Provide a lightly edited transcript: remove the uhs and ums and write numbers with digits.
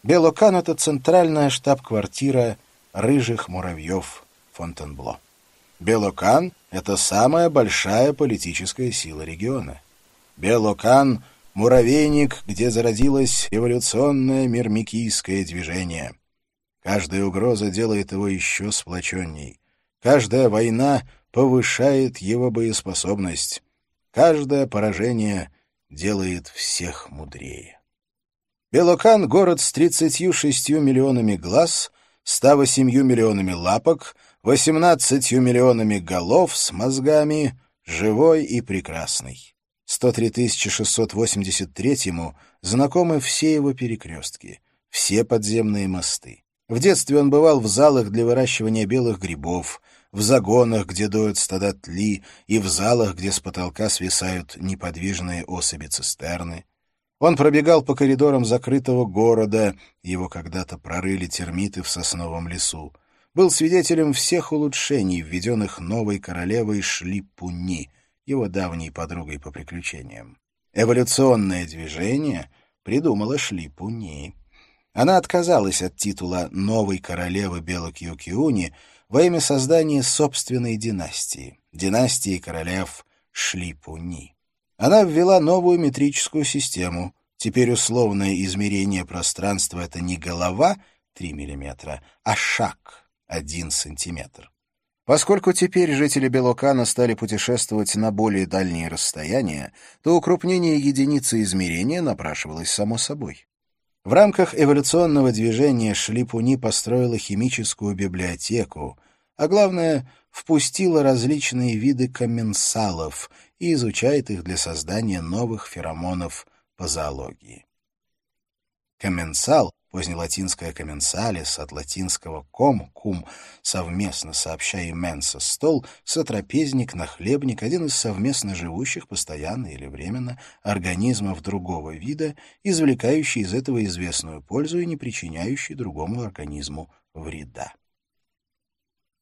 Белокан — это центральная штаб-квартира рыжих муравьев Фонтенбло. Белокан — это самая большая политическая сила региона. Белокан — муравейник, где зародилось революционное мирмикийское движение. Каждая угроза делает его еще сплоченней. Каждая война повышает его боеспособность. Каждое поражение делает всех мудрее. Белокан — город с 36 миллионами глаз, 108 миллионами лапок, 18 миллионами голов с мозгами, живой и прекрасный. 103 683-му знакомы все его перекрестки, все подземные мосты. В детстве он бывал в залах для выращивания белых грибов, в загонах, где доют стада тли, и в залах, где с потолка свисают неподвижные особи цистерны. Он пробегал по коридорам закрытого города, его когда-то прорыли термиты в сосновом лесу, был свидетелем всех улучшений, введенных новой королевой Шлипуни, его давней подругой по приключениям. Эволюционное движение придумала Шлипуни. Она отказалась от титула новой королевы Белокьюкиуни во имя создания собственной династии, династии королев Шлипуни. Она ввела новую метрическую систему. Теперь условное измерение пространства — это не голова 3 мм, а шаг 1 см. Поскольку теперь жители Белокана стали путешествовать на более дальние расстояния, то укрупнение единицы измерения напрашивалось само собой. В рамках эволюционного движения Шлипуни построила химическую библиотеку, а главное, впустила различные виды комменсалов и изучает их для создания новых феромонов по зоологии. Комменсал, позднелатинское commensalis, от латинского com, кум, совместно, сообща и mensa, стол, сотрапезник, нахлебник, один из совместно живущих, постоянно или временно, организмов другого вида, извлекающий из этого известную пользу и не причиняющий другому организму вреда.